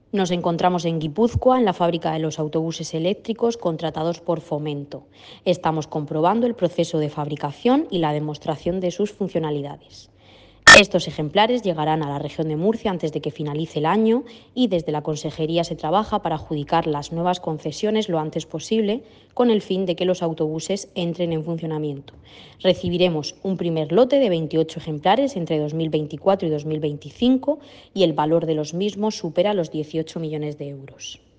Nos encontramos en Guipúzcoa, en la fábrica de los autobuses eléctricos contratados por Fomento. Estamos comprobando el proceso de fabricación y la demostración de sus funcionalidades. Estos ejemplares llegarán a la región de Murcia antes de que finalice el año y desde la Consejería se trabaja para adjudicar las nuevas concesiones lo antes posible con el fin de que los autobuses entren en funcionamiento. Recibiremos un primer lote de 28 ejemplares entre 2024 y 2025 y el valor de los mismos supera los 18 millones de euros.